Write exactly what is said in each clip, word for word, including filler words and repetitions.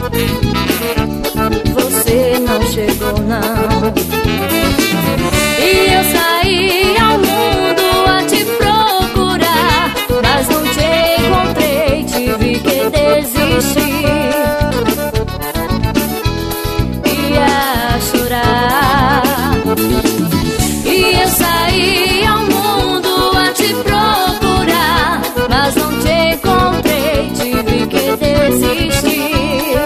Você não chegou não. E eu saí ao mundo a te procurar, mas não te encontrei, tive que desistir. Ia chorar. E eu saí ao mundo a te procurar, mas não te encontrei, tive que desistir.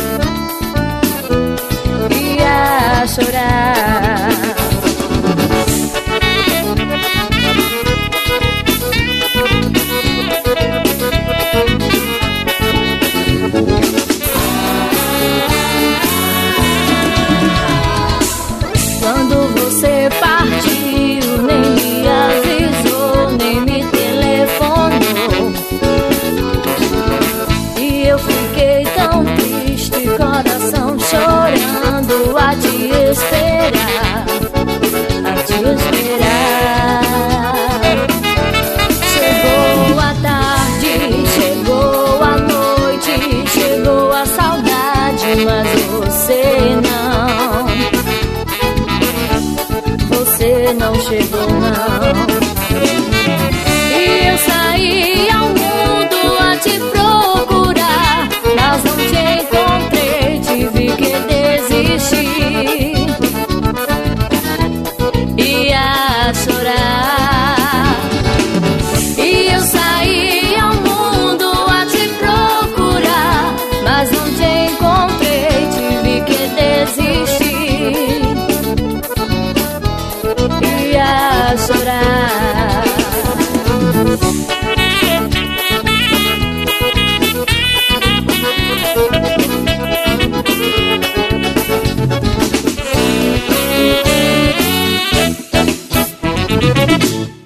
Ia chorar. Quando você partiu, nem me avisou, nem me telefonou. E eu fiquei tão triste, coração chorando, a te esperar, a te esperar. Chegou a tarde, chegou a noite, chegou a saudade, mas você não. Você não chegou.